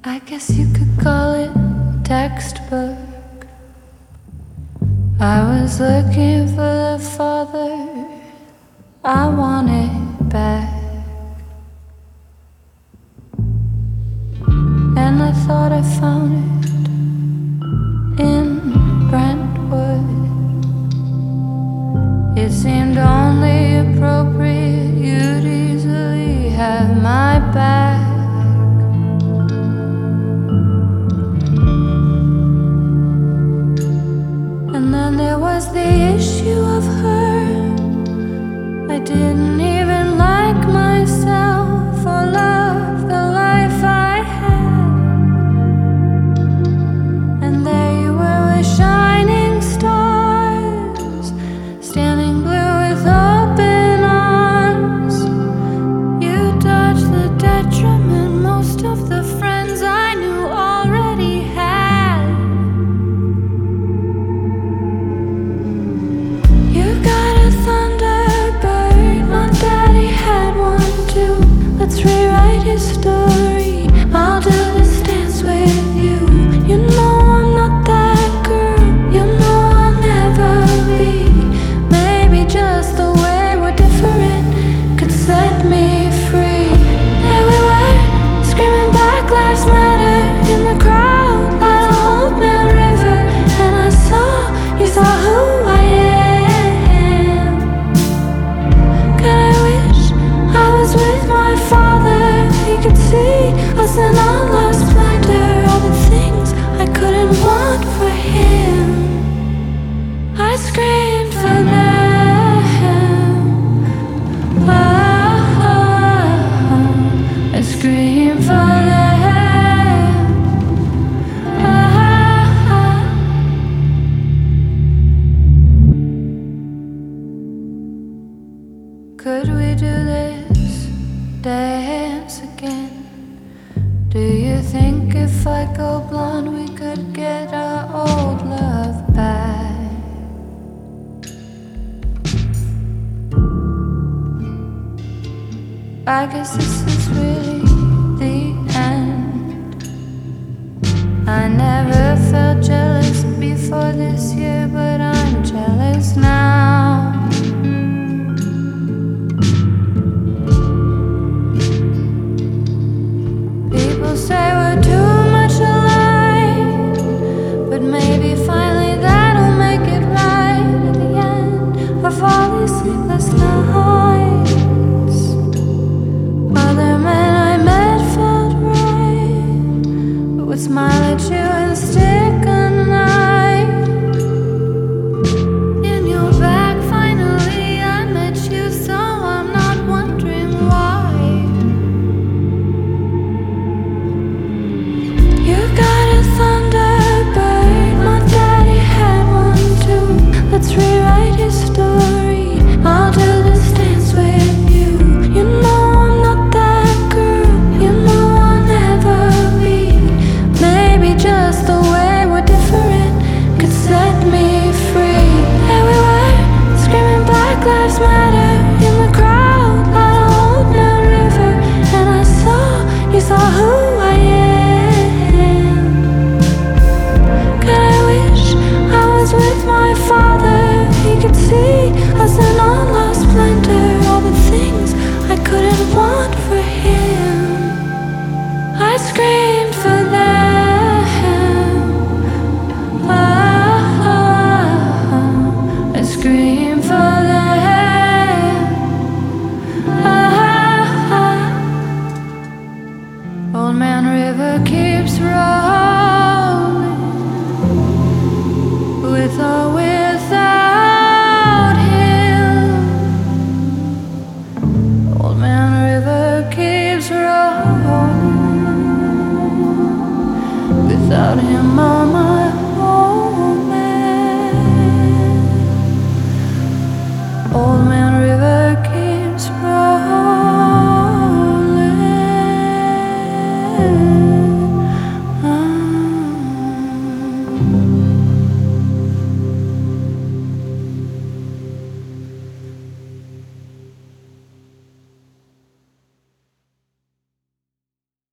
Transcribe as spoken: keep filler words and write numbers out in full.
I guess you could call it textbook. I was looking for the father I wanted back, and I thought I found it in Brentwood. It seemed only appropriate you'd easily have my back. And then there was the issue of her. I didn't even like myself or love the life I had. And there you were with shining stars, standing blue with open arms. You dodged the detriment most of the friends I knew already had. You got a Thunderbird, my daddy had one too. Let's rewrite his story, I'll do this dance with you. You know I'm not that girl, you know I'll never be. Maybe just the way we're different could set me free. There we were, screaming Black Lives Matter in the crowd by the Old Man River. And I saw, you saw who I am. God, I wish I was with my father. He could see us in all our splendor, all the things I couldn't want for him. I screamed for them. Oh, I screamed for them. Oh, could we do this dance again? Do you think if I go blonde we could get our old love back? I guess this is really the end. I never felt jealous before this year